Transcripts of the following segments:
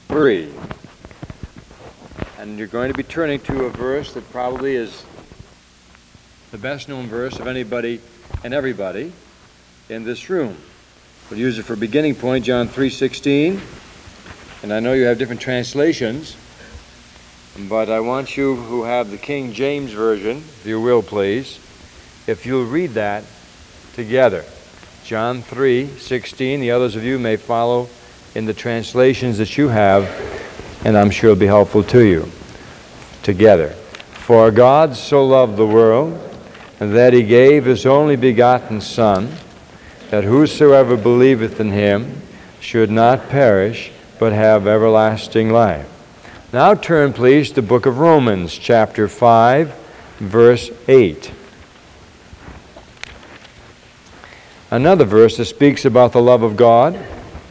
3. And you're going to be turning to a verse that probably is the best known verse of anybody and everybody in this room. We'll use it for beginning point, John 3:16. And I know you have different translations, but I want you who have the King James Version, if you will please, if you'll read that together. John 3:16. The others of you may follow in the translations that you have, and I'm sure it'll be helpful to you. Together. For God so loved the world, that he gave his only begotten Son, that whosoever believeth in him should not perish, but have everlasting life. Now turn, please, to the book of Romans, chapter 5, verse 8. Another verse that speaks about the love of God.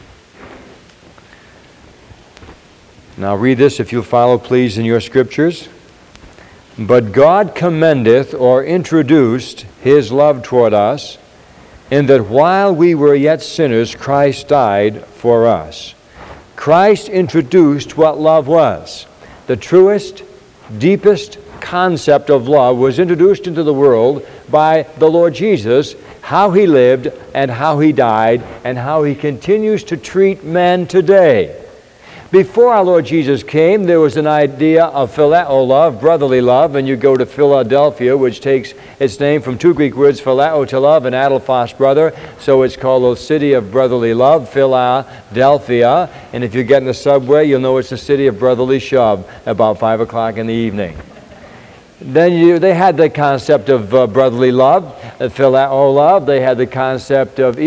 Now read this, if you'll follow, please, in your scriptures. But God commendeth, or introduced, his love toward us, in that while we were yet sinners, Christ died for us. Christ introduced what love was. The truest, deepest concept of love was introduced into the world by the Lord Jesus, how he lived and how he died and how he continues to treat men today. Before our Lord Jesus came, there was an idea of phileo love, brotherly love, and you go to Philadelphia, which takes its name from two Greek words, phileo, to love, and adelphos, brother, so it's called the city of brotherly love, Philadelphia, and if you get in the subway, you'll know it's the city of brotherly shove, about 5 o'clock in the evening. Then they had the concept of brotherly love, phileo love. They had the concept of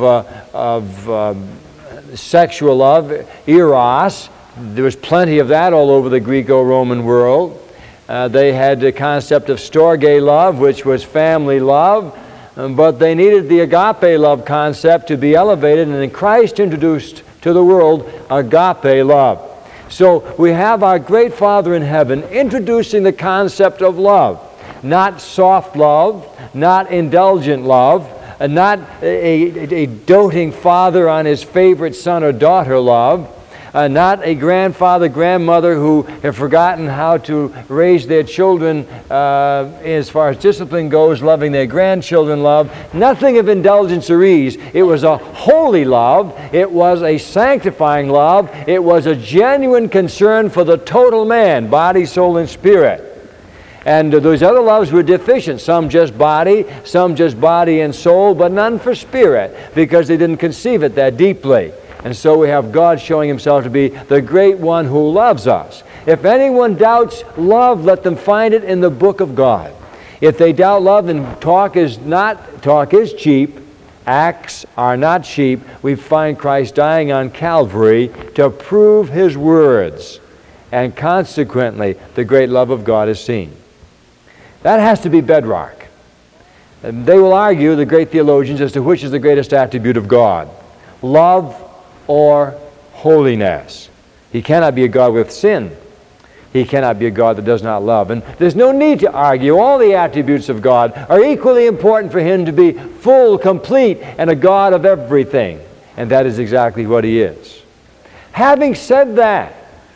sexual love, eros. There was plenty of that all over the Greco-Roman world. They had the concept of storge love, which was family love, but they needed the agape love concept to be elevated, and then Christ introduced to the world agape love. So we have our great Father in heaven introducing the concept of love, not soft love, not indulgent love, not a doting father on his favorite son or daughter love, not a grandfather, grandmother who have forgotten how to raise their children as far as discipline goes, loving their grandchildren love. Nothing of indulgence or ease. It was a holy love. It was a sanctifying love. It was a genuine concern for the total man, body, soul, and spirit. And those other loves were deficient. Some just body and soul, but none for spirit, because they didn't conceive it that deeply. And so we have God showing himself to be the great one who loves us. If anyone doubts love, let them find it in the book of God. If they doubt love, then talk is cheap. Acts are not cheap. We find Christ dying on Calvary to prove his words. And consequently, the great love of God is seen. That has to be bedrock. And they will argue, the great theologians, as to which is the greatest attribute of God, love or holiness. He cannot be a God with sin. He cannot be a God that does not love. And there's no need to argue. All the attributes of God are equally important for him to be full, complete, and a God of everything. And that is exactly what he is. Having said that,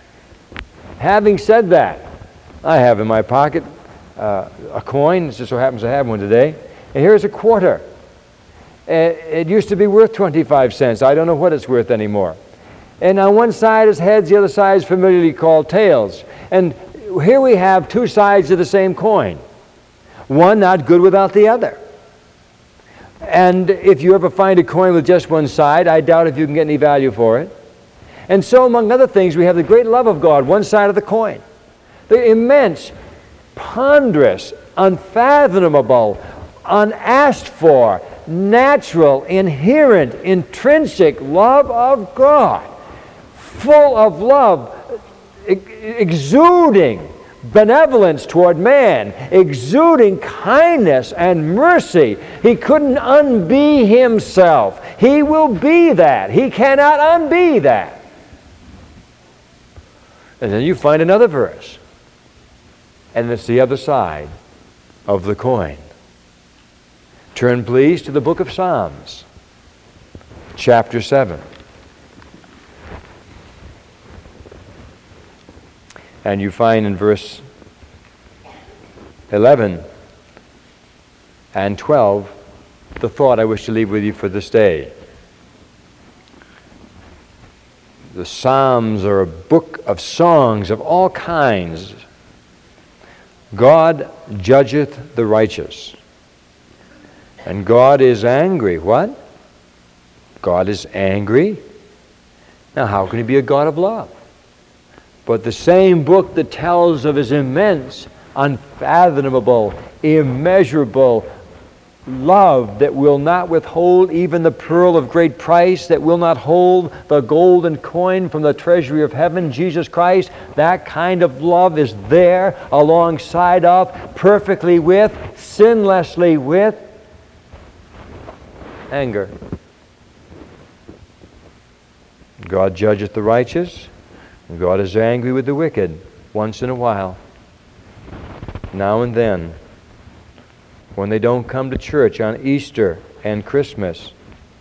I have in my pocket a coin. It just so happens I have one today. And here's a quarter. It used to be worth 25 cents. I don't know what it's worth anymore. And on one side is heads, the other side is familiarly called tails. And here we have two sides of the same coin. One not good without the other. And if you ever find a coin with just one side, I doubt if you can get any value for it. And so, among other things, we have the great love of God, one side of the coin. The immense, ponderous, unfathomable, unasked for, natural, inherent, intrinsic love of God, full of love, exuding benevolence toward man, exuding kindness and mercy. He couldn't unbe himself. He will be that. He cannot unbe that. And then you find another verse, and it's the other side of the coin. Turn, please, to the book of Psalms, chapter 7. And you find in verse 11 and 12 the thought I wish to leave with you for this day. The Psalms are a book of songs of all kinds. God judgeth the righteous. And God is angry. What? God is angry? Now, how can he be a God of love? But the same book that tells of his immense, unfathomable, immeasurable love that will not withhold even the pearl of great price, that will not hold the golden coin from the treasury of heaven, Jesus Christ, that kind of love is there alongside of, perfectly with, sinlessly with anger. God judgeth the righteous, and God is angry with the wicked once in a while, now and then, when they don't come to church on Easter and Christmas.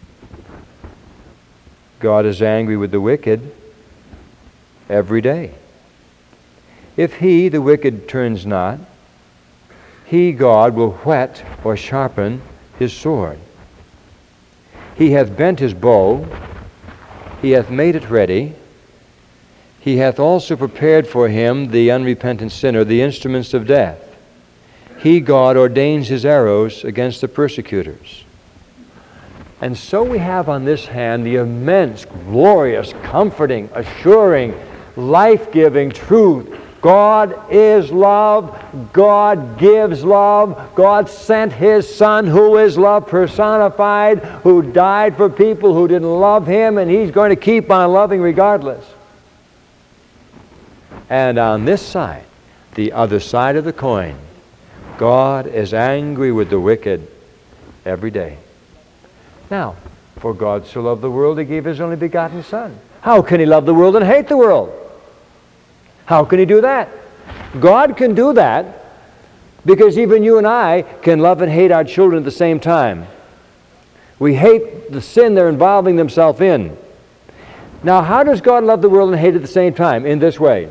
God is angry with the wicked every day. If he, the wicked, turns not, he, God, will whet or sharpen his sword. He hath bent his bow, he hath made it ready. He hath also prepared for him, the unrepentant sinner, the instruments of death. He, God, ordains his arrows against the persecutors. And so we have on this hand the immense, glorious, comforting, assuring, life-giving truth. God is love. God gives love. God sent his Son, who is love personified, who died for people who didn't love him, and he's going to keep on loving regardless. And on this side, the other side of the coin, God is angry with the wicked every day. Now, for God so loved the world, he gave his only begotten Son. How can he love the world and hate the world? How can he do that? God can do that because even you and I can love and hate our children at the same time. We hate the sin they're involving themselves in. Now, how does God love the world and hate at the same time? In this way.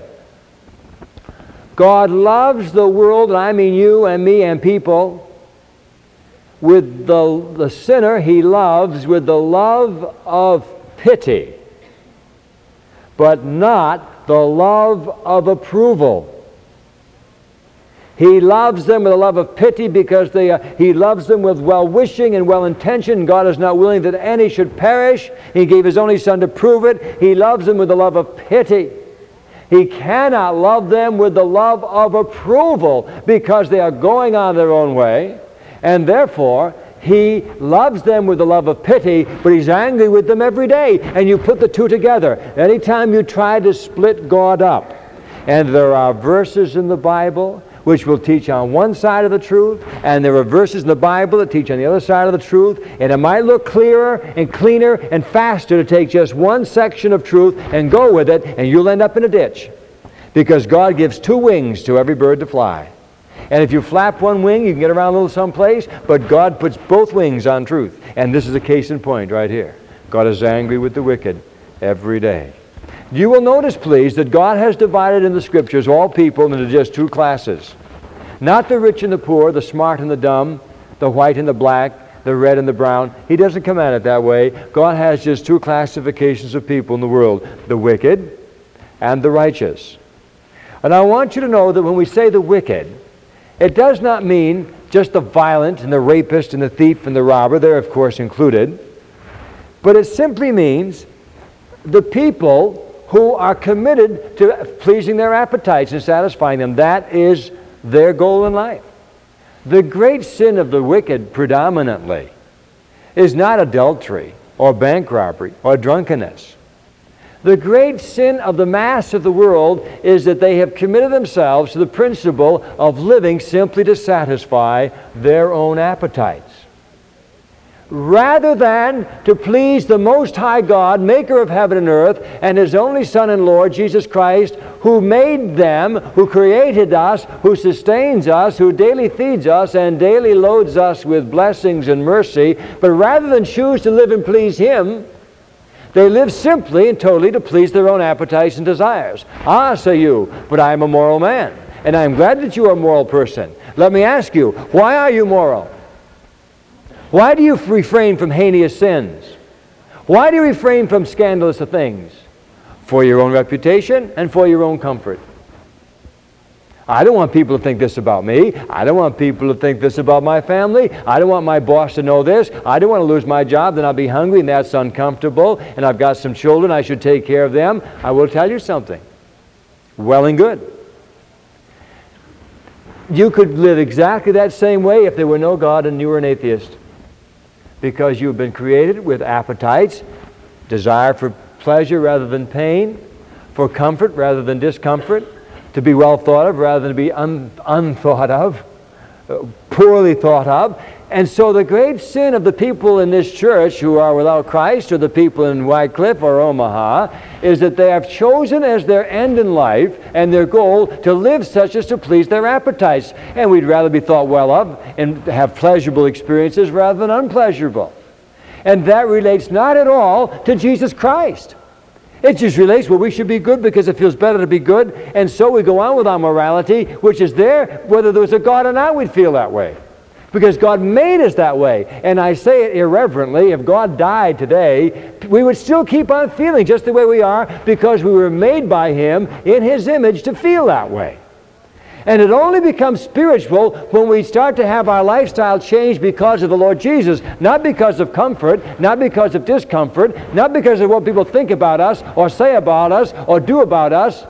God loves the world, and I mean you and me and people, with the sinner he loves with the love of pity, but not the love of approval. He loves them with a love of pity because he loves them with well-wishing and well-intention. God is not willing that any should perish. He gave his only Son to prove it. He loves them with the love of pity. He cannot love them with the love of approval because they are going on their own way, and therefore he loves them with the love of pity, but he's angry with them every day. And you put the two together. Anytime you try to split God up, and there are verses in the Bible which will teach on one side of the truth, and there are verses in the Bible that teach on the other side of the truth, and it might look clearer and cleaner and faster to take just one section of truth and go with it, and you'll end up in a ditch. Because God gives two wings to every bird to fly. And if you flap one wing, you can get around a little someplace, but God puts both wings on truth. And this is a case in point right here. God is angry with the wicked every day. You will notice, please, that God has divided in the Scriptures all people into just two classes. Not the rich and the poor, the smart and the dumb, the white and the black, the red and the brown. He doesn't come at it that way. God has just two classifications of people in the world, the wicked and the righteous. And I want you to know that when we say the wicked, it does not mean just the violent and the rapist and the thief and the robber. They're, of course, included. But it simply means the people who are committed to pleasing their appetites and satisfying them. That is their goal in life. The great sin of the wicked predominantly is not adultery or bank robbery or drunkenness. The great sin of the mass of the world is that they have committed themselves to the principle of living simply to satisfy their own appetites, rather than to please the Most High God, maker of heaven and earth, and his only Son and Lord, Jesus Christ, who made them, who created us, who sustains us, who daily feeds us and daily loads us with blessings and mercy. But rather than choose to live and please him, They live simply and totally to please their own appetites and desires. Ah, say you, but I am a moral man, and I am glad that you are a moral person. Let me ask you, why are you moral? Why do you refrain from heinous sins? Why do you refrain from scandalous things? For your own reputation and for your own comfort. I don't want people to think this about me. I don't want people to think this about my family. I don't want my boss to know this. I don't want to lose my job, then I'll be hungry, and that's uncomfortable, and I've got some children, I should take care of them. I will tell you something. Well and good. You could live exactly that same way if there were no God and you were an atheist. Because you've been created with appetites, desire for pleasure rather than pain, for comfort rather than discomfort, to be well thought of rather than to be unthought of, poorly thought of. And so the great sin of the people in this church who are without Christ, or the people in Wycliffe or Omaha, is that they have chosen as their end in life and their goal to live such as to please their appetites. And we'd rather be thought well of and have pleasurable experiences rather than unpleasurable. And that relates not at all to Jesus Christ. It just relates, well, we should be good because it feels better to be good, and so we go on with our morality, which is there. Whether there was a God or not, we'd feel that way. Because God made us that way. And I say it irreverently, if God died today, we would still keep on feeling just the way we are because we were made by Him in His image to feel that way. And it only becomes spiritual when we start to have our lifestyle change because of the Lord Jesus, not because of comfort, not because of discomfort, not because of what people think about us or say about us or do about us,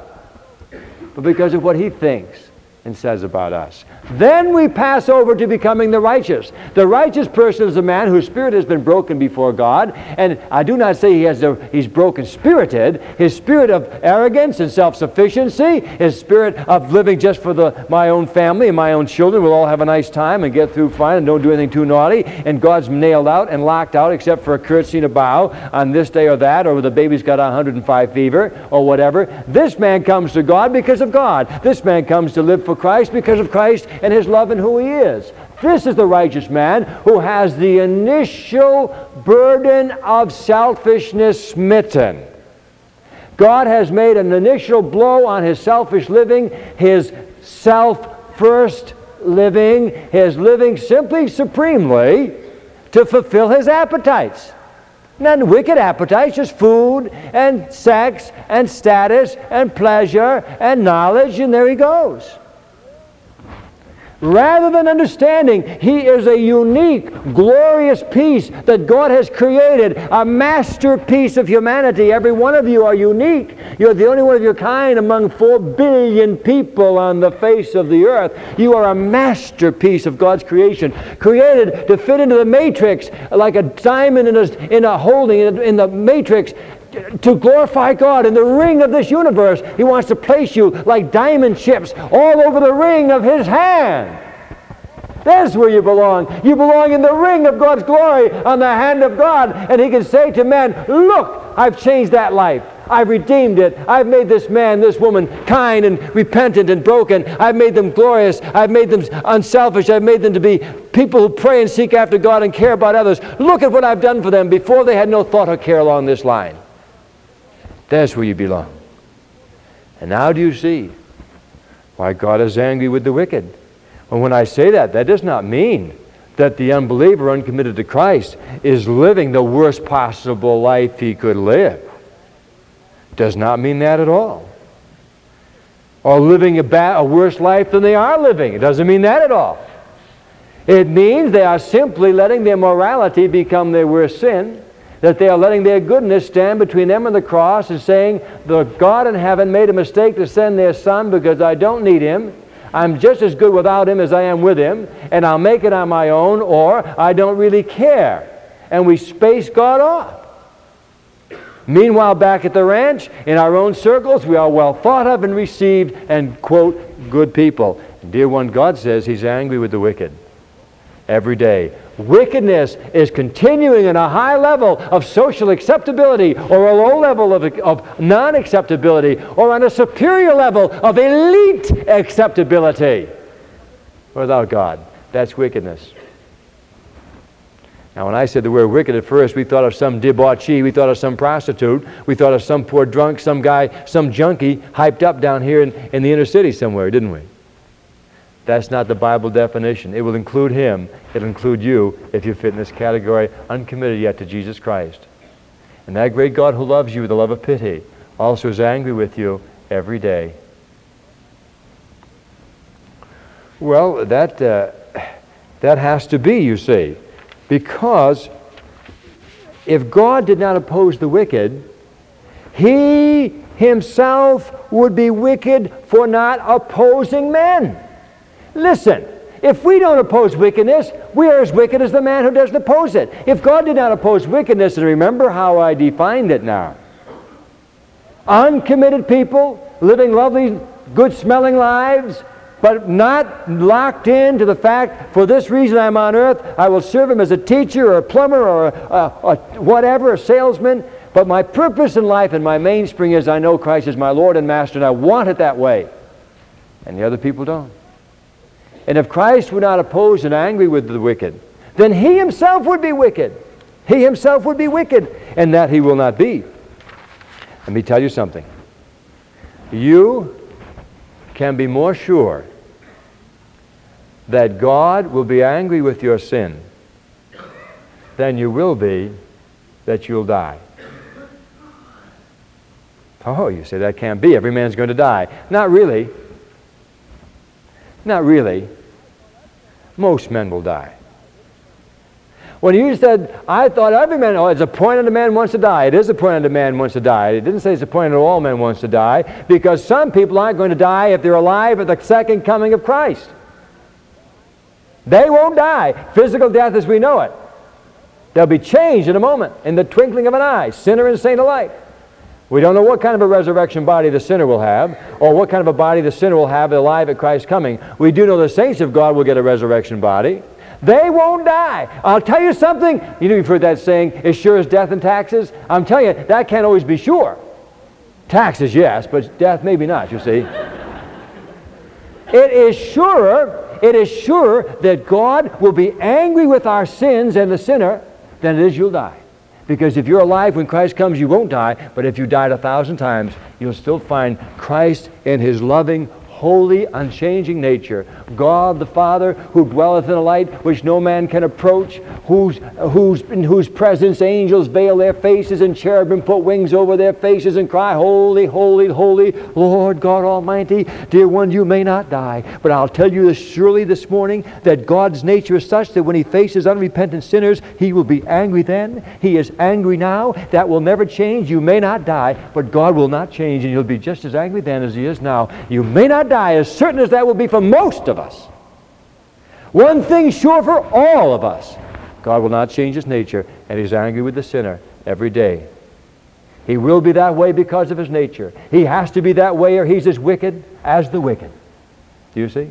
but because of what He thinks and says about us. Then we pass over to becoming the righteous. The righteous person is a man whose spirit has been broken before God, and I do not say he's broken spirited. His spirit of arrogance and self-sufficiency, his spirit of living just for my own family and my own children, will all have a nice time and get through fine and don't do anything too naughty, and God's nailed out and locked out except for a curtsy and a bow on this day or that, or the baby's got 105 fever or whatever. This man comes to God because of God. This man comes to live for Christ because of Christ and His love and who He is. This is the righteous man who has the initial burden of selfishness smitten. God has made an initial blow on his selfish living, his self-first living, his living simply supremely to fulfill his appetites. Not wicked appetites, just food and sex and status and pleasure and knowledge, and there he goes. Rather than understanding he is a unique, glorious piece that God has created, a masterpiece of humanity. Every one of you are unique. You're the only one of your kind among 4 billion people on the face of the earth. You are a masterpiece of God's creation, created to fit into the matrix like a diamond in a holding in the matrix. To glorify God in the ring of this universe. He wants to place you like diamond chips all over the ring of His hand. That's where you belong. You belong in the ring of God's glory on the hand of God. And He can say to men, look, I've changed that life. I've redeemed it. I've made this man, this woman kind and repentant and broken. I've made them glorious. I've made them unselfish. I've made them to be people who pray and seek after God and care about others. Look at what I've done for them before they had no thought or care along this line. That's where you belong. And now do you see why God is angry with the wicked? Well, when I say that, that does not mean that the unbeliever uncommitted to Christ is living the worst possible life he could live. Does not mean that at all. Or living a worse life than they are living. It doesn't mean that at all. It means they are simply letting their morality become their worst sin, that they are letting their goodness stand between them and the cross and saying, the God in heaven made a mistake to send their Son because I don't need Him. I'm just as good without Him as I am with Him, and I'll make it on my own, or I don't really care. And we space God off. Meanwhile, back at the ranch, in our own circles, we are well thought of and received and, quote, good people. Dear one, God says He's angry with the wicked every day. Wickedness is continuing in a high level of social acceptability or a low level of non-acceptability or on a superior level of elite acceptability. Without God, that's wickedness. Now, when I said the word wicked at first, we thought of some debauchee, we thought of some prostitute, we thought of some poor drunk, some guy, some junkie hyped up down here in the inner city somewhere, didn't we? That's not the Bible definition. It will include him. It'll include you if you fit in this category, uncommitted yet to Jesus Christ. And that great God who loves you with the love of pity also is angry with you every day. Well, that has to be, you see, because if God did not oppose the wicked, he himself would be wicked for not opposing men. Listen, if we don't oppose wickedness, we are as wicked as the man who doesn't oppose it. If God did not oppose wickedness, and remember how I defined it now, uncommitted people living lovely, good-smelling lives, but not locked into the fact, for this reason I'm on earth, I will serve him as a teacher or a plumber or a whatever, a salesman. But my purpose in life and my mainspring is I know Christ is my Lord and Master, and I want it that way. And the other people don't. And if Christ were not opposed and angry with the wicked, then he himself would be wicked. He himself would be wicked, and that he will not be. Let me tell you something. You can be more sure that God will be angry with your sin than you will be that you'll die. Oh, you say that can't be. Every man's going to die. Not really. Not really. Most men will die. When you said, I thought every man, it's appointed a man wants to die. It is appointed a man wants to die. It didn't say it's appointed all men wants to die, because some people aren't going to die if they're alive at the second coming of Christ. They won't die. Physical death as we know it. They'll be changed in a moment, in the twinkling of an eye, sinner and saint alike. We don't know what kind of a resurrection body the sinner will have, or what kind of a body the sinner will have alive at Christ's coming. We do know the saints of God will get a resurrection body. They won't die. I'll tell you something. You know, you've heard that saying, as sure as death and taxes. I'm telling you, that can't always be sure. Taxes, yes, but death maybe not, you see. It is sure that God will be angry with our sins and the sinner than it is you'll die. Because if you're alive when Christ comes, you won't die. But if you died 1,000 times, you'll still find Christ in his loving, holy, unchanging nature. God the Father, who dwelleth in a light which no man can approach, in whose presence angels veil their faces and cherubim put wings over their faces and cry, Holy, holy, holy, Lord God Almighty. Dear one, you may not die. But I'll tell you this surely this morning, that God's nature is such that when he faces unrepentant sinners, he will be angry then. He is angry now. That will never change. You may not die, but God will not change, and he'll be just as angry then as he is now. You may not die, as certain as that will be for most of us. One thing sure for all of us, God will not change his nature, and he's angry with the sinner every day. He will be that way because of his nature. He has to be that way, or he's as wicked as the wicked. Do you see?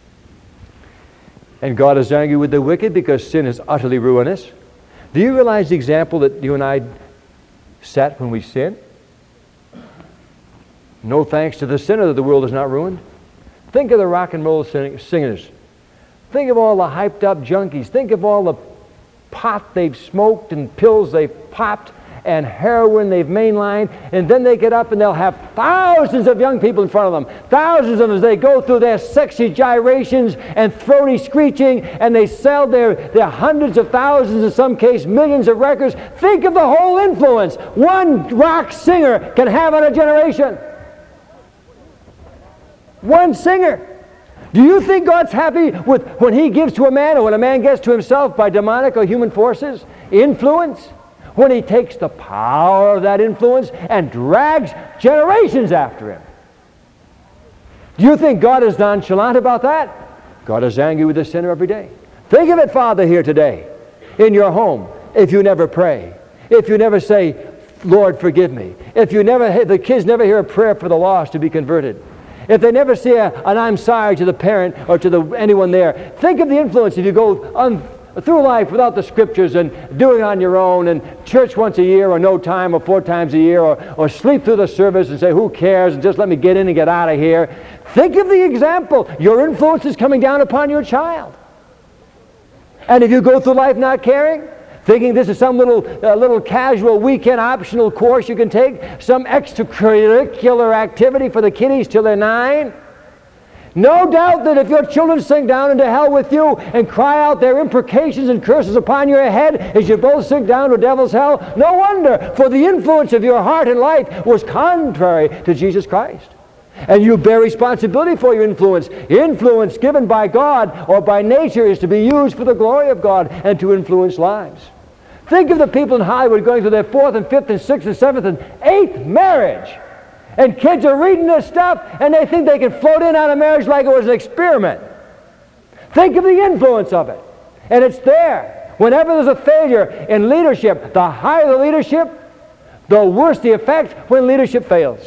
And God is angry with the wicked because sin is utterly ruinous. Do you realize the example that you and I set when we sin? No thanks to the sinner that the world is not ruined. Think of the rock and roll singers. Think of all the hyped up junkies. Think of all the pot they've smoked and pills they've popped and heroin they've mainlined, and then they get up and they'll have thousands of young people in front of them. Thousands of them as they go through their sexy gyrations and throaty screeching, and they sell their hundreds of thousands, in some case millions of records. Think of the whole influence one rock singer can have on a generation. One singer. Do you think God's happy with when he gives to a man, or when a man gets to himself by demonic or human forces, influence? When he takes the power of that influence and drags generations after him. Do you think God is nonchalant about that? God is angry with the sinner every day. Think of it, Father, here today, in your home, if you never pray, if you never say, Lord, forgive me, if the kids never hear a prayer for the lost to be converted, if they never say an I'm sorry to the parent or to anyone there. Think of the influence if you go through life without the Scriptures and doing it on your own, and church once a year or no time or 4 times a year, or sleep through the service and say, who cares, and just let me get in and get out of here. Think of the example. Your influence is coming down upon your child. And if you go through life not caring, thinking this is some little casual weekend optional course you can take, some extracurricular activity for the kiddies till they're 9. No doubt that if your children sink down into hell with you and cry out their imprecations and curses upon your head as you both sink down to devil's hell, no wonder, for the influence of your heart and life was contrary to Jesus Christ. And you bear responsibility for your influence. Influence given by God or by nature is to be used for the glory of God and to influence lives. Think of the people in Hollywood going through their 4th and 5th and 6th and 7th and 8th marriage. And kids are reading this stuff and they think they can float in on a marriage like it was an experiment. Think of the influence of it. And it's there. Whenever there's a failure in leadership, the higher the leadership, the worse the effect when leadership fails.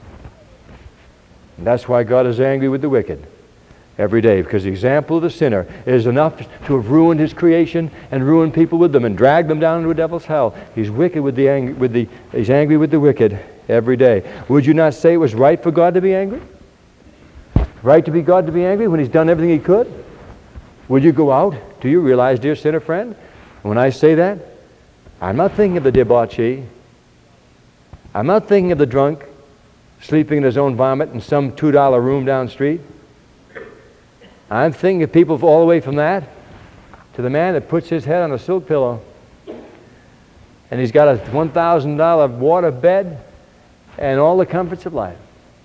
And that's why God is angry with the wicked every day, because the example of the sinner is enough to have ruined his creation and ruined people with them and dragged them down into a devil's hell. He's wicked he's angry with the wicked every day. Would you not say it was right for God to be angry? Right to be God to be angry when He's done everything He could? Would you go out? Do you realize, dear sinner friend, when I say that, I'm not thinking of the debauchee. I'm not thinking of the drunk sleeping in his own vomit in some $2 room down the street. I'm thinking of people all the way from that to the man that puts his head on a silk pillow and he's got a $1,000 water bed and all the comforts of life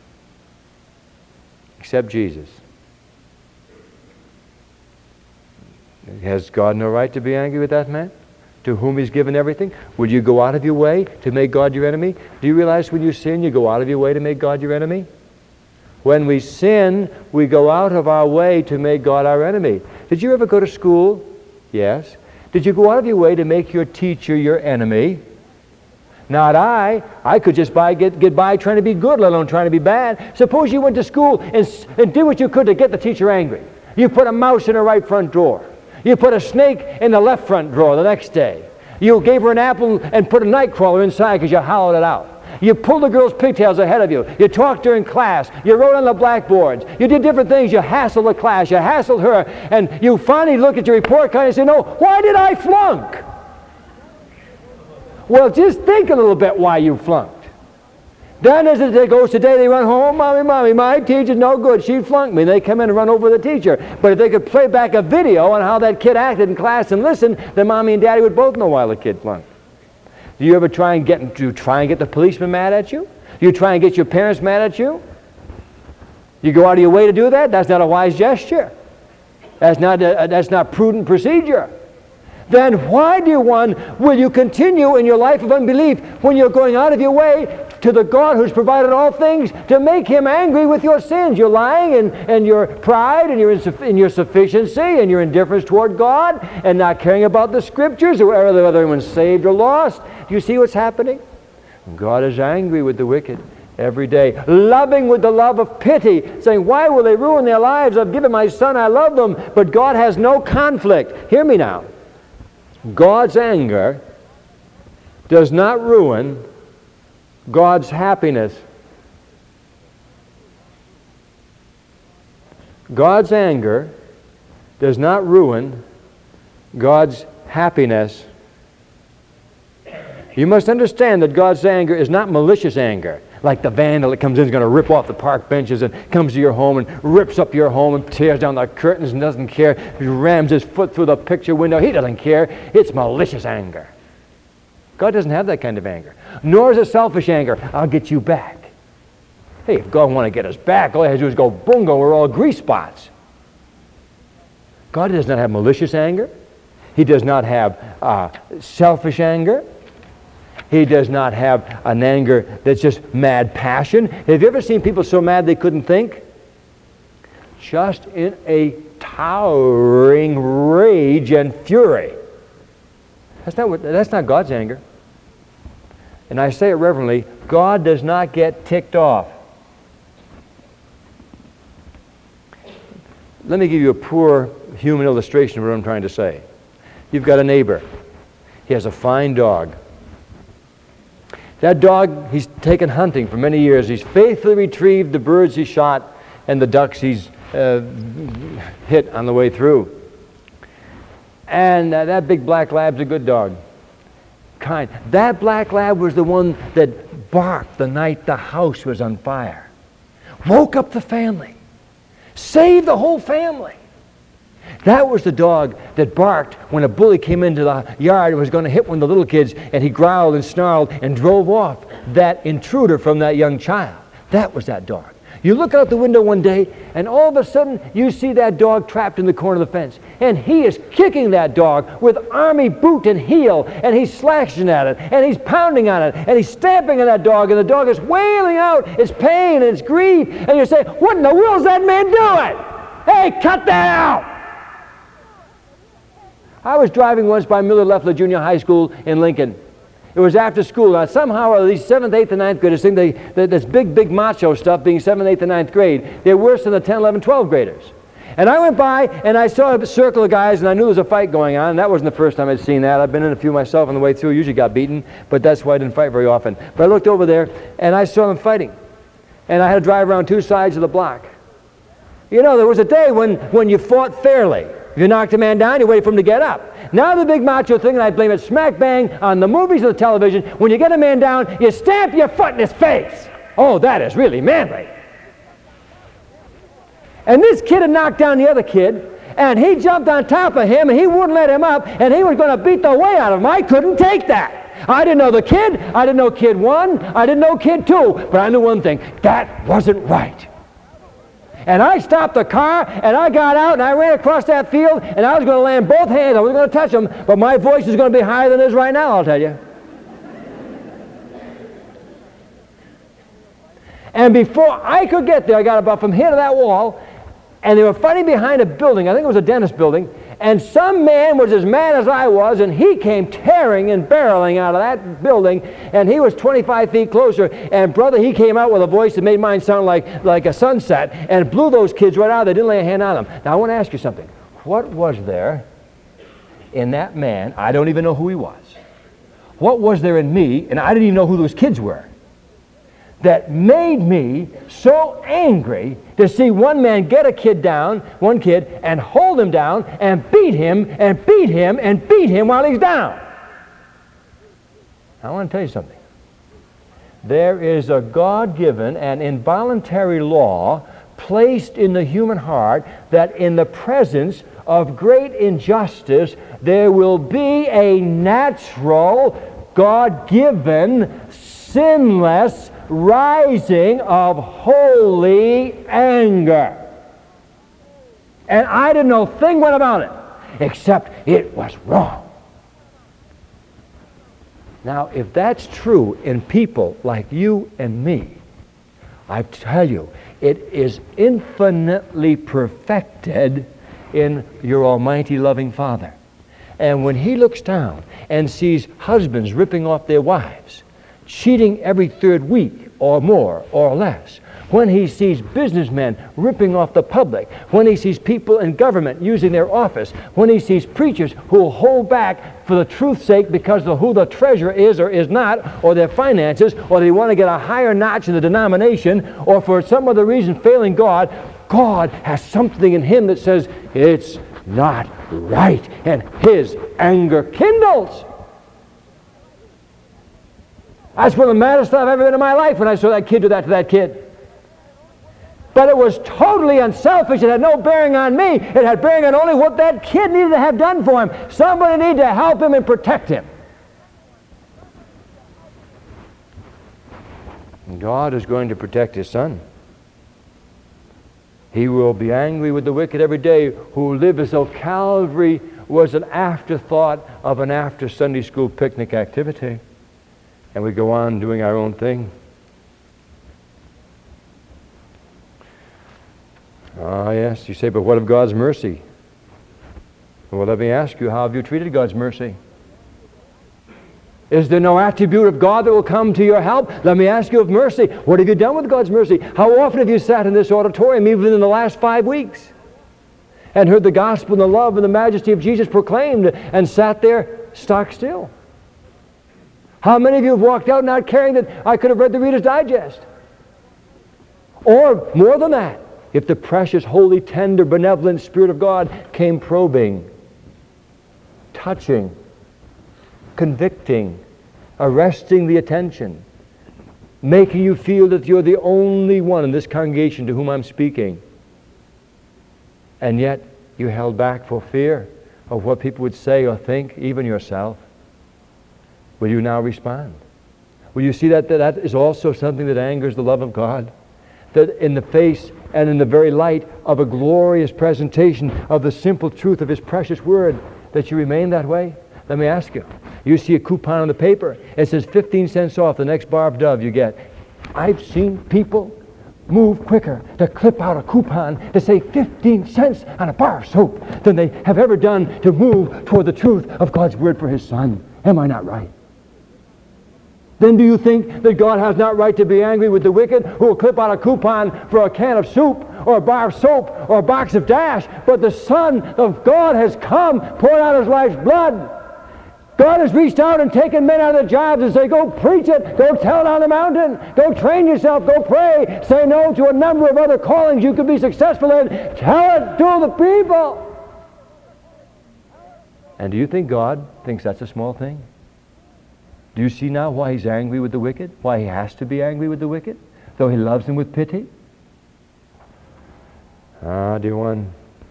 except Jesus. Has God no right to be angry with that man to whom He's given everything? Would you go out of your way to make God your enemy? Do you realize when you sin, you go out of your way to make God your enemy? When we sin, we go out of our way to make God our enemy. Did you ever go to school? Yes. Did you go out of your way to make your teacher your enemy? Not I. I could just get by trying to be good, let alone trying to be bad. Suppose you went to school and did what you could to get the teacher angry. You put a mouse in her right front drawer. You put a snake in the left front drawer the next day. You gave her an apple and put a nightcrawler inside because you hollowed it out. You pulled the girl's pigtails ahead of you. You talked during class. You wrote on the blackboards. You did different things. You hassled the class. You hassled her. And you finally looked at your report card and said, no, why did I flunk? Well, just think a little bit why you flunked. Then as it goes today, they run home, Mommy, my teacher's no good. She flunked me. They come in and run over the teacher. But if they could play back a video on how that kid acted in class and listen, then Mommy and Daddy would both know why the kid flunked. Do you ever try and get the policeman mad at you? Do you try and get your parents mad at you? You go out of your way to do that? That's not a wise gesture. That's not prudent procedure. Then why, dear one, will you continue in your life of unbelief when you're going out of your way to the God who's provided all things to make Him angry with your sins? Your lying and your pride and your sufficiency and your indifference toward God and not caring about the Scriptures or whether anyone's saved or lost. Do you see what's happening? God is angry with the wicked every day, loving with the love of pity, saying, why will they ruin their lives? I've given my son, I love them. But God has no conflict. Hear me now. God's anger does not ruin God's happiness. God's anger does not ruin God's happiness. You must understand that God's anger is not malicious anger, like the vandal that comes in is going to rip off the park benches and comes to your home and rips up your home and tears down the curtains and doesn't care. He rams his foot through the picture window. He doesn't care. It's malicious anger. God doesn't have that kind of anger. Nor is it selfish anger. I'll get you back. Hey, if God wants to get us back, all he has to do is go bungo. We're all grease spots. God does not have malicious anger. He does not have selfish anger. He does not have an anger that's just mad passion. Have you ever seen people so mad they couldn't think? Just in a towering rage and fury. That's not God's anger. And I say it reverently, God does not get ticked off. Let me give you a poor human illustration of what I'm trying to say. You've got a neighbor. He has a fine dog. That dog, he's taken hunting for many years. He's faithfully retrieved the birds he shot and the ducks he's hit on the way through. And that big black lab's a good dog. Kind. That black lab was the one that barked the night the house was on fire. Woke up the family. Saved the whole family. That was the dog that barked when a bully came into the yard and was going to hit one of the little kids, and he growled and snarled and drove off that intruder from that young child. That was that dog. You look out the window one day, and all of a sudden you see that dog trapped in the corner of the fence. And he is kicking that dog with army boot and heel, and he's slashing at it, and he's pounding on it, and he's stamping on that dog, and the dog is wailing out its pain and its grief. And you say, what in the world is that man doing? Hey, cut that out! I was driving once by Miller Leffler Junior High School in Lincoln. It was after school. Now, somehow, at least 7th, 8th, and 9th graders think this big macho stuff, being 7th, 8th, and 9th grade, they're worse than the 10, 11, 12 graders. And I went by, and I saw a circle of guys, and I knew there was a fight going on. And that wasn't the first time I'd seen that. I've been in a few myself on the way through. Usually got beaten, but that's why I didn't fight very often. But I looked over there, and I saw them fighting. And I had to drive around two sides of the block. You know, there was a day when you fought fairly. If you knocked a man down, you waited for him to get up. Now the big macho thing, and I blame it smack bang on the movies or the television, when you get a man down, you stamp your foot in his face. Oh, that is really manly. And this kid had knocked down the other kid, and he jumped on top of him, and he wouldn't let him up, and he was going to beat the way out of him. I couldn't take that. I didn't know the kid. I didn't know kid 1. I didn't know kid 2. But I knew one thing. That wasn't right. And I stopped the car, and I got out, and I ran across that field, and I was going to land both hands. I wasn't going to touch them, but my voice is going to be higher than it is right now, I'll tell you. And before I could get there, I got about from here to that wall, and they were fighting behind a building. I think it was a dentist building, and some man was as mad as I was, and he came tearing and barreling out of that building, and he was 25 feet closer, and brother, he came out with a voice that made mine sound like a sunset, and blew those kids right out. They didn't lay a hand on them. Now I want to ask you something. What was there in that man? I don't even know who he was. What was there in me, and I didn't even know who those kids were, that made me so angry to see one man get a kid down, one kid, and hold him down and beat him and beat him and beat him while he's down. I want to tell you something. There is a God-given and involuntary law placed in the human heart that in the presence of great injustice there will be a natural, God-given, sinless rising of holy anger. And I didn't know a thing about it, except it was wrong. Now, if that's true in people like you and me, I tell you, it is infinitely perfected in your almighty loving Father. And when He looks down and sees husbands ripping off their wives, cheating every third week or more or less, when He sees businessmen ripping off the public, when He sees people in government using their office, when He sees preachers who will hold back for the truth's sake because of who the treasurer is or is not, or their finances, or they want to get a higher notch in the denomination, or for some other reason failing God, God has something in him that says it's not right, and His anger kindles. That's one of the maddest stuff I've ever been in my life when I saw that kid do that to that kid. But it was totally unselfish. It had no bearing on me. It had bearing on only what that kid needed to have done for him. Somebody needed to help him and protect him. And God is going to protect His Son. He will be angry with the wicked every day who live as though Calvary was an afterthought of an after Sunday school picnic activity. And we go on doing our own thing. Ah, yes, you say, but what of God's mercy? Well, let me ask you, how have you treated God's mercy? Is there no attribute of God that will come to your help? Let me ask you of mercy. What have you done with God's mercy? How often have you sat in this auditorium, even in the last 5 weeks, and heard the gospel and the love and the majesty of Jesus proclaimed and sat there stock still? How many of you have walked out not caring that I could have read the Reader's Digest? Or more than that, if the precious, holy, tender, benevolent Spirit of God came probing touching, convicting, arresting the attention, making you feel that you're the only one in this congregation to whom I'm speaking. And yet you held back for fear of what people would say or think, even yourself. Will you now respond? Will you see that that is also something that angers the love of God? That in the face and in the very light of a glorious presentation of the simple truth of His precious Word, that you remain that way? Let me ask you. You see a coupon on the paper. It says 15 cents off the next bar of Dove you get. I've seen people move quicker to clip out a coupon to say 15 cents on a bar of soap than they have ever done to move toward the truth of God's Word for His Son. Am I not right? Then do you think that God has not right to be angry with the wicked who will clip out a coupon for a can of soup or a bar of soap or a box of Dash? But the Son of God has come, poured out His life's blood. God has reached out and taken men out of their jobs and say, go preach it, go tell it on the mountain, go train yourself, go pray, say no to a number of other callings you could be successful in, tell it to the people. And do you think God thinks that's a small thing? Do you see now why He's angry with the wicked? Why He has to be angry with the wicked? Though He loves them with pity? Ah, dear one,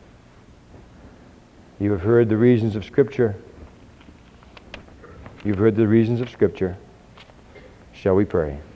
you have heard the reasons of Scripture. You've heard the reasons of Scripture. Shall we pray?